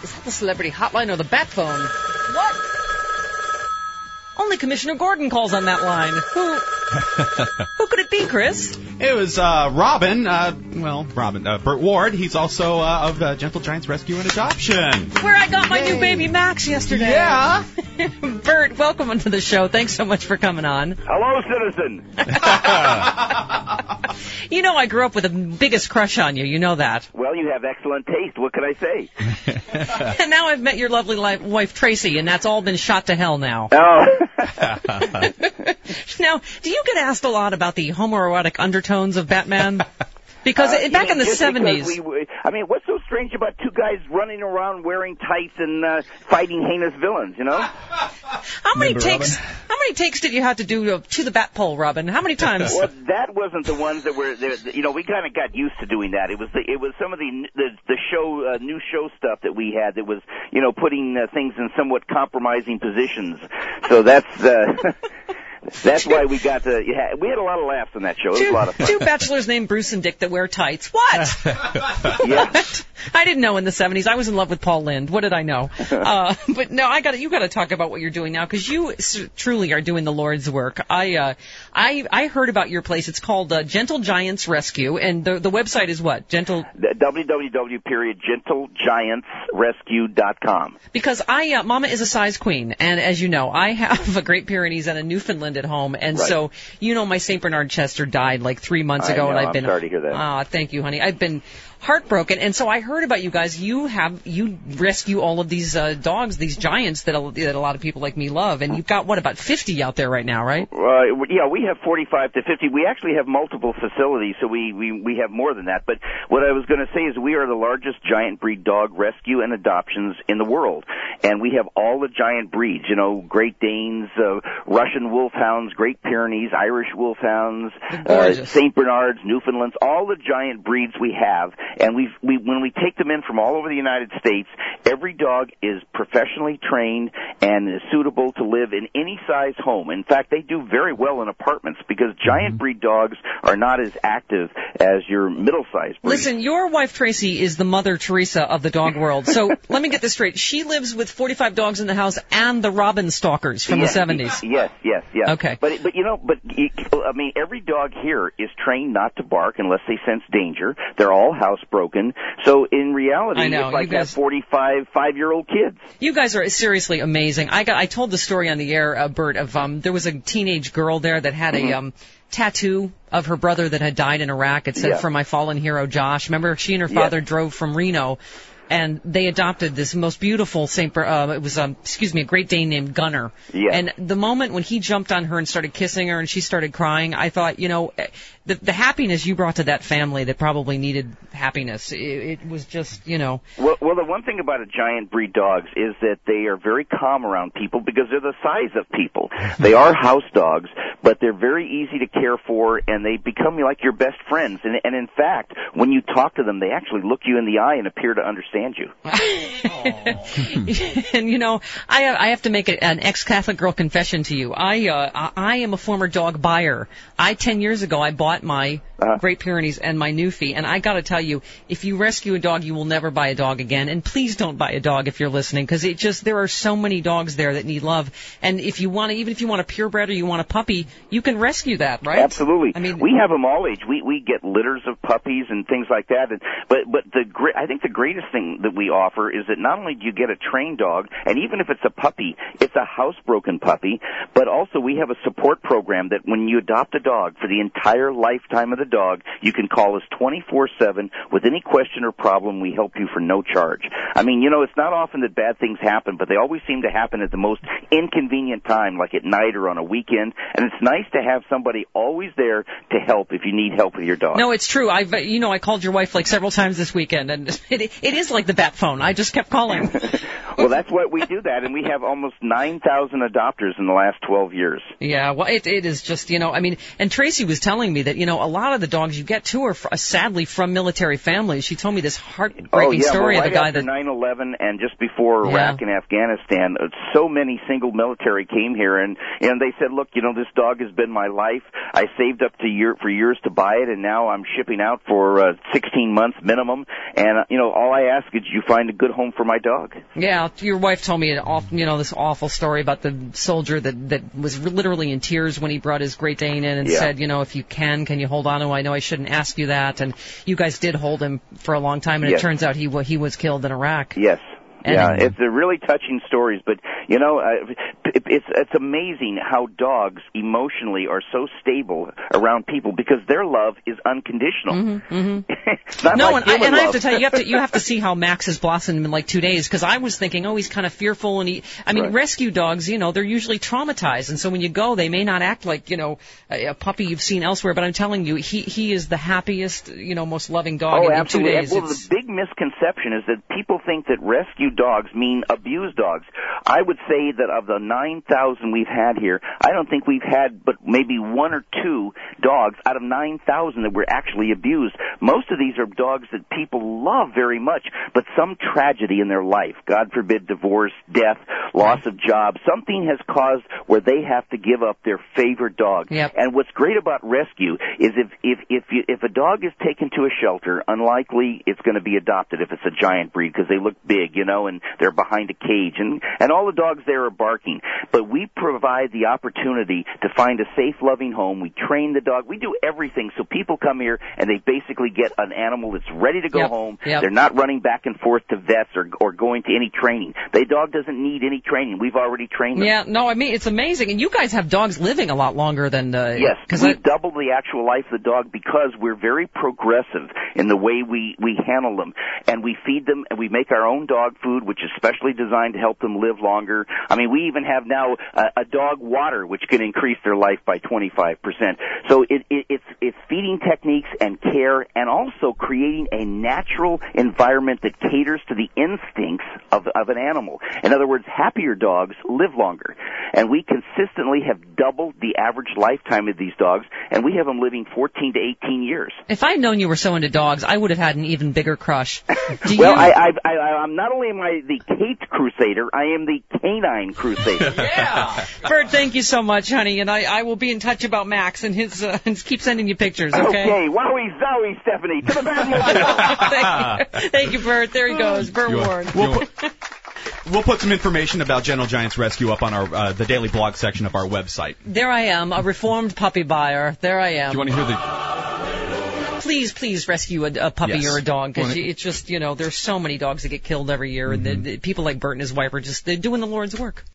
Is that the celebrity hotline or the bat phone? What? Only Commissioner Gordon calls on that line. Who could it be, Chris? It was Robin. Bert Ward. He's also of Gentle Giants Rescue and Adoption. Where I got my new baby Max yesterday. Yeah. Bert, welcome onto the show. Thanks so much for coming on. Hello, citizen. You know I grew up with the biggest crush on you. You know that. Well, you have excellent taste. What can I say? And now I've met your lovely wife, Tracy, and that's all been shot to hell now. Oh. Now, do you get asked a lot about the homoerotic undertones of Batman? Because back in the 70s... what's so strange about two guys running around wearing tights and fighting heinous villains, you know? How many takes did you have to do to the bat pole, Robin? How many times? Well, that wasn't the ones that were there. You know, we kind of got used to doing that. It was some of the show new show stuff that we had that was, you know, putting things in somewhat compromising positions. So that's that's why we got to. Yeah, we had a lot of laughs on that show. It was a lot of fun. Two bachelors named Bruce and Dick that wear tights. What? Yeah. What? I didn't know in the 70s. I was in love with Paul Lynde. What did I know? But no, you got to talk about what you're doing now, because you truly are doing the Lord's work. I heard about your place. It's called Gentle Giants Rescue, and the website is what? www.gentlegiantsrescue.com. Because Mama is a size queen, and as you know, I have a Great Pyrenees and a Newfoundland at home, and right. So you know my St. Bernard Chester died like 3 months ago, and I've been sorry to hear that. Thank you, honey. I've been heartbroken, and so I heard about you guys. You rescue all of these dogs, these giants that a lot of people like me love, and you've got about 50 out there right now, right? Yeah, we have 45 to 50. We actually have multiple facilities, so we have more than that. But what I was going to say is we are the largest giant breed dog rescue and adoptions in the world, and we have all the giant breeds. You know, Great Danes, Russian Wolfhounds, Great Pyrenees, Irish Wolfhounds, St. Bernards, Newfoundlands, all the giant breeds we have. And when we take them in from all over the United States, every dog is professionally trained and is suitable to live in any size home. In fact, they do very well in apartments because giant breed dogs are not as active as your middle-sized breed. Listen, your wife Tracy is the Mother Teresa of the dog world. So let me get this straight. She lives with 45 dogs in the house and the Robin Stalkers from the 70s. Yes. Okay. But every dog here is trained not to bark unless they sense danger. They're all housebroken. So in reality, it's like you have 45 5-year-old kids. You guys are seriously amazing. I told the story on the air, Bert, of there was a teenage girl there that had a tattoo of her brother that had died in Iraq. It said, "For my fallen hero, Josh." Remember, she and her father drove from Reno, and they adopted this most beautiful a Great Dane named Gunner. Yeah. And the moment when he jumped on her and started kissing her and she started crying, I thought, you know, the happiness you brought to that family that probably needed happiness, it was just, you know. Well, the one thing about a giant breed dogs is that they are very calm around people because they're the size of people. They are house dogs, but they're very easy to care for, and they become like your best friends. And in fact, when you talk to them, they actually look you in the eye and appear to understand you. And you know, I have to make an ex-Catholic girl confession to you. I am a former dog buyer. 10 years ago, I bought my Great Pyrenees and my Newfie, and I got to tell you, if you rescue a dog, you will never buy a dog again. And please don't buy a dog if you're listening, because there are so many dogs there that need love. And even if you want a purebred or you want a puppy, you can rescue that, right? Absolutely. I mean, we have them all age. We get litters of puppies and things like that. But I think the greatest thing that we offer is that not only do you get a trained dog, and even if it's a puppy, it's a housebroken puppy, but also we have a support program that when you adopt a dog for the entire lifetime of the dog, you can call us 24/7 with any question or problem. We help you for no charge. I mean, you know, it's not often that bad things happen, but they always seem to happen at the most inconvenient time, like at night or on a weekend, and it's nice to have somebody always there to help if you need help with your dog. No, it's true. I called your wife like several times this weekend, and it is like the bat phone. I just kept calling. Well, that's what we do that, and we have almost 9,000 adopters in the last 12 years. Yeah, well, it is just, you know, I mean, and Tracy was telling me that, you know, a lot of the dogs you get, too, are sadly from military families. She told me this heartbreaking story of a guy that... After 9/11 and just before Iraq and Afghanistan, so many single military came here, and they said, look, this dog has been my life. I saved up for years to buy it, and now I'm shipping out for 16 months minimum. And all I ask is you find a good home for my dog. Yeah, your wife told me this awful story about the soldier that was literally in tears when he brought his Great Dane in and said, if you can you hold on to him? I know I shouldn't ask you that. And you guys did hold him for a long time, and it turns out he was killed in Iraq. Yes. It's a really touching stories, but it's amazing how dogs emotionally are so stable around people because their love is unconditional. Mm-hmm. It's not like human I love. have to tell you, you have to see how Max has blossomed in like 2 days, because I was thinking, he's kind of fearful, and rescue dogs, they're usually traumatized, and so when you go, they may not act like a puppy you've seen elsewhere. But I'm telling you, he is the happiest, most loving dog in 2 days. Well, the big misconception is that people think that rescue dogs mean abused dogs. I would say that of the 9,000 we've had here, I don't think we've had but maybe 1 or 2 dogs out of 9,000 that were actually abused. Most of these are dogs that people love very much, but some tragedy in their life, God forbid, divorce, death, loss of job, something has caused where they have to give up their favorite dog. Yep. And what's great about rescue is if a dog is taken to a shelter, unlikely it's going to be adopted if it's a giant breed because they look big, and they're behind a cage, and all the dogs there are barking. But we provide the opportunity to find a safe, loving home. We train the dog. We do everything so people come here and they basically get an animal that's ready to go home. Yep. They're not running back and forth to vets or going to any training. The dog doesn't need any training. We've already trained them. Yeah, no, it's amazing. And you guys have dogs living a lot longer than... Yes, we've doubled the actual life of the dog because we're very progressive in the way we handle them. And we feed them, and we make our own dog food, which is specially designed to help them live longer. We even have now a dog water, which can increase their life by 25%. So it's feeding techniques and care, and also creating a natural environment that caters to the instincts of an animal. In other words, happier dogs live longer. And we consistently have doubled the average lifetime of these dogs, and we have them living 14 to 18 years. If I'd known you were so into dogs, I would have had an even bigger crush. I'm not only am I the Kate Crusader, I am the Canine Crusader. Yeah. Bert, thank you so much, honey, and I will be in touch about Max and his and keep sending you pictures, okay? Okay, wowie zowie, Stephanie, to the Batmobile. Thank you, Bert. There he goes, Bert Ward. We'll put some information about Gentle Giants Rescue up on our the daily blog section of our website. There I am, a reformed puppy buyer. There I am. Do you want to hear the... Please rescue a puppy or a dog, because it's just, there's so many dogs that get killed every year, and people like Bert and his wife are they're doing the Lord's work.